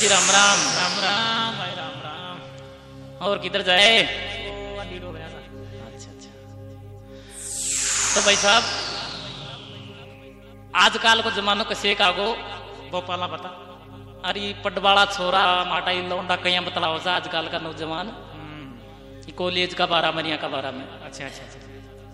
जी राम राम। राम राम भाई राम राम। और किधर जाए? अच्छा अच्छा। तो भाई साहब आजकल को जमानो कैसे कागो वो पाला बता। अरे पटवाड़ा छोरा माटा इन लौंडा कहीं बतलाओ सा आजकल का नौजवान कॉलेज का बारह मनिया का बारह में। अच्छा अच्छा अच्छा।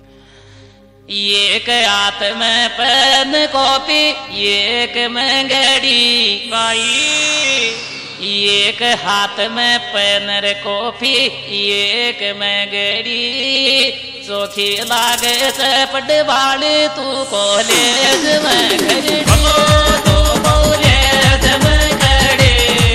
एक हाथ में पेन कॉपी एक में घड़ी भाई एक हाथ में पेन रे कॉपी एक में घड़ी चोखी लागे से पटवाड़ तू कॉलेज में घड़ी तो कॉलेज में घड़ी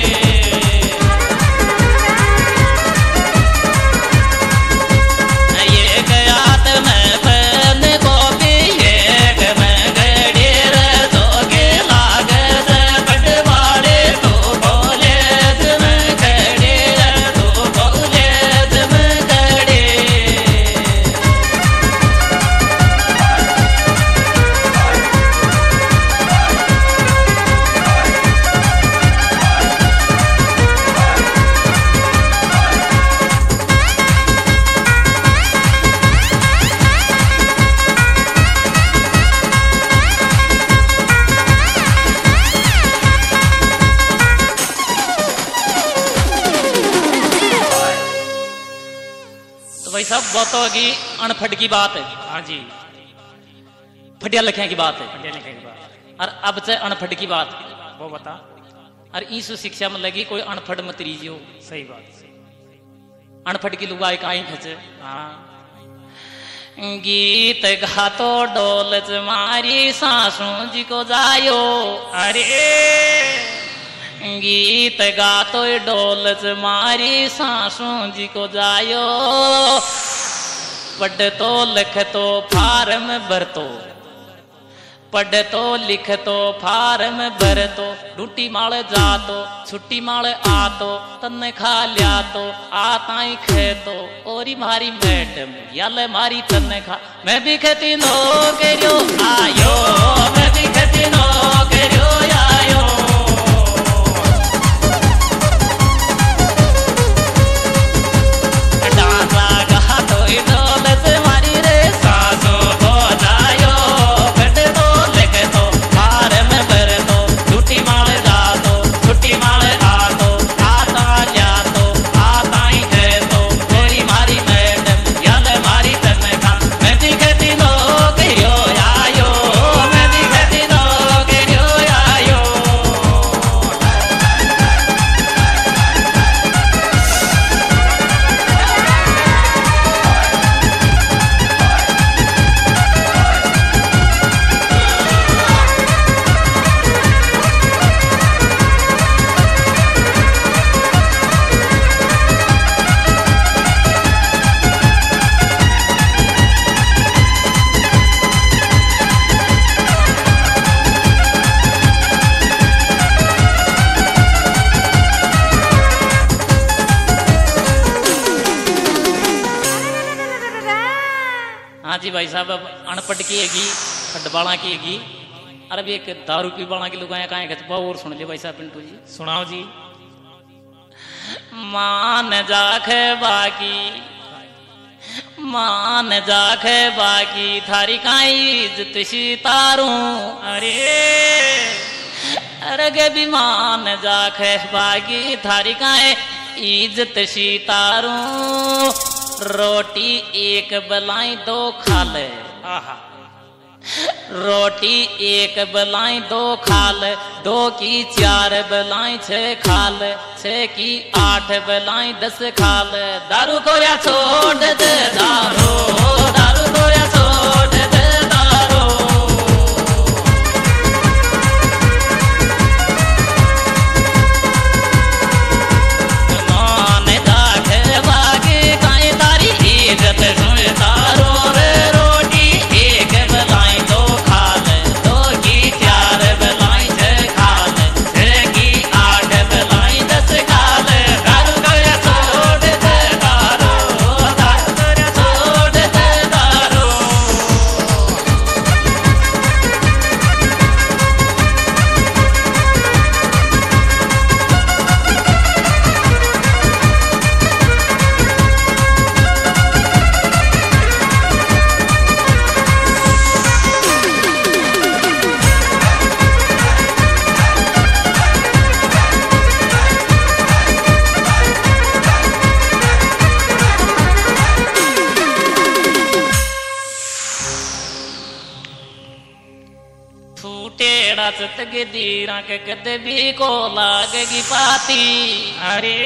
एक हाथ में पेन कॉपी एक में घड़ी रे चोखी लागे से पटवाड़ तू कॉलेज में घड़ी रे तू कॉलेज में घड़ी। तो भाई साहब बात होगी अनफट की बात है, हाँ जी। फटिया लिखिया की बात है। बढ़िया लिखे की बात। और अब से अनफट की बात है। वो बता। और इस शिक्षा में लगी कोई अनफट मत रीजियो। सही बात सही। अनफट की लुगाई काई खचे हाँ गीत गातो डोल मारी सासों जी को जायो। अरे गीत गातो डोल मारी सासों जी को जायो। पढ़ तो लिख तो फार्म भरतो पढ़ तो लिख तो फार्म भरतो डूटी माल जातो छुट्टी माल आतो तन्ने खा लिया तो आताई खेतो ओरी मारी मैडम याले मारी तन्ने खा मैं भी खेती नो करियो आयो मैं भी खेती नो करियो आयो। डांसा गा तो डोल से मारी रे सासो को जायो। कट तो लिख तो फार्म भर तो छुट्टी माल जा तो छुट्टी माल आ तो आता जा तो आता ही है तो गोरी मारी मैडम याद मारी तन्ने का मैं भी खेती नो करियो आयो मैं भी खेती नो करियो आयो। हाँ जी भाई साहब अब अनपढ़ की हैगी खडबाला की हैगी अरे भी एक दारू पी बाला की लुगाया कहाँ है और सुन ले भाई साहब पिंटू जी सुनाओ जी। मान जाखे बाकी थारी काई इज्जत सितारू। अरे अरे गे भी मान जाखे बाकी थारी काई इज्जत सितारू। रोटी एक बलाई दो खा ले आहा रोटी एक बलाई दो खाल दो की चार बलाई छह खाल छह की आठ बलाई 10 खाल। दारू को या छोड़ दे दारू दारू को या छोड़ दे दारू। मान जाके बाकी काई तारी इज्जत सुन तारो रे। रोटी एक बलाई दो खाल दो की चार बलाई छह खाल छह की आठ बलाई 10 खाल। दारू को या छोड़ दे दारू दारू को या छोड़ दे दारू। डाचत गिदीरा के कदे भी को लागेगी पाती। अरे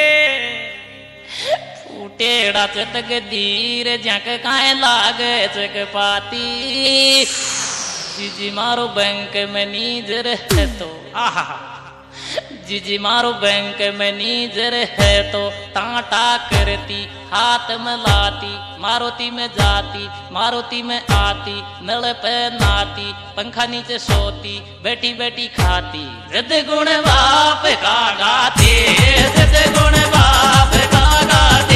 फूटे डाचत गिदीर जक काए लागे चक पाती। जीजी मारो बैंक मैनेजर है तो आहा जीजी मारो बैंक मैनेजर है तो टाटा करती हाथ में लाती। मारुति में जाती मारुति में आती नल पे नाती पंखा नीचे सोती बैठी बैठी खाती। जिद गुण बाप का गाती जिद गुण बाप का गाती।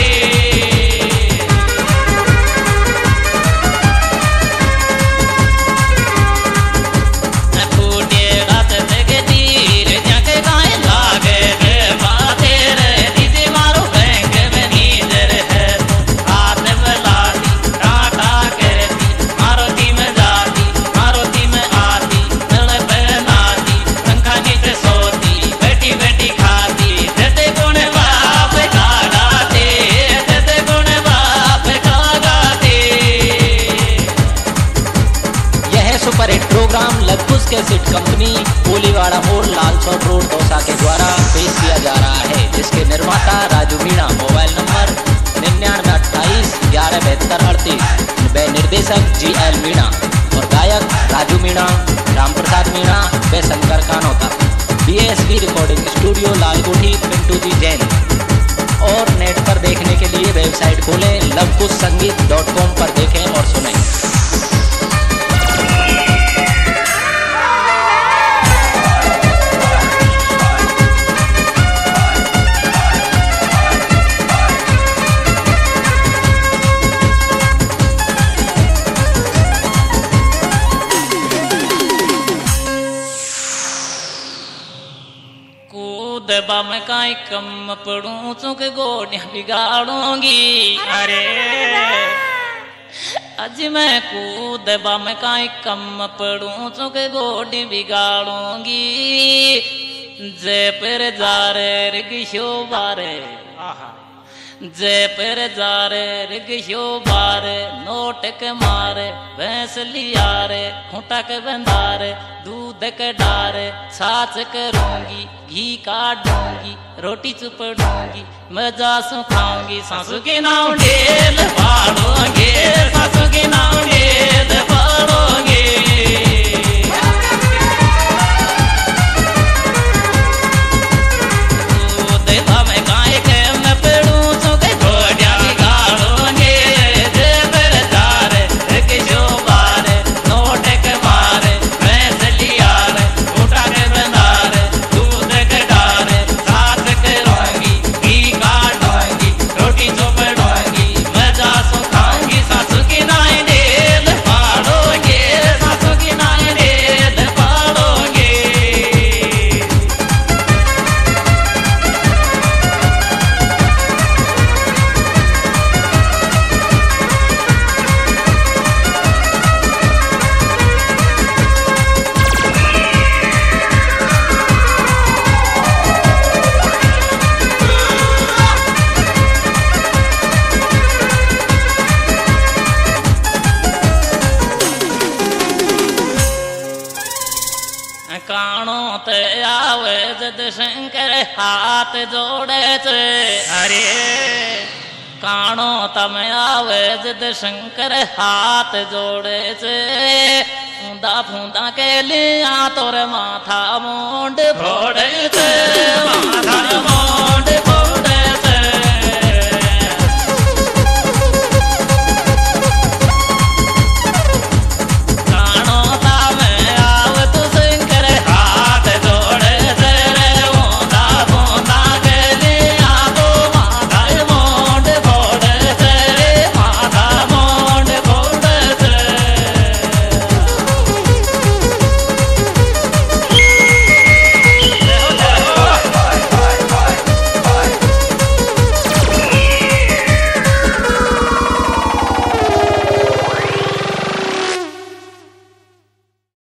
सुपर हिट प्रोग्राम लखुश कैसेट कंपनी कोलीवाड़ा मोड़ लाल चौक रोड दौसा के द्वारा पेश किया जा रहा है, जिसके निर्माता राजू मीणा। मोबाइल नंबर 9928117238 व निर्देशक GL मीणा और गायक राजू मीणा, रामप्रसाद मीणा व Shankar Kanota. BSB recording studio Lalkothi, Pintu ji Jain. और नेट पर देखने के लिए वेबसाइट खोलें लवकुशसंगीत.com पर देखें और सुनें। दबा में काई कम पड़ू चुक गोडियां बिगाड़ूंगी। अरे आज मैं कूदबा में काई कम पड़ू चुक गोडी बिगाड़ूंगी। जय पर जा रे रिगशो बारे आहा जय पर जा रे रिगशो बारे नोट के मारे भैंस लिया रे खूंटा के बंधारे दूध के डारे छाछ करूंगी घी काटूंगी रोटी चुपड़ूंगी मजा सु खाऊंगी। सासू के नाम ढेल पाड़ोगे सासू के नाम ढेल पाड़ोगे। काणो ते आवे जद शंकर हाथ जोड़े चे। अरे काणो तम आवे जद शंकर हाथ जोड़े चे। फूंदा फूंदा के लिया तोर माथा मुंड फोड़े चे माथा मुंड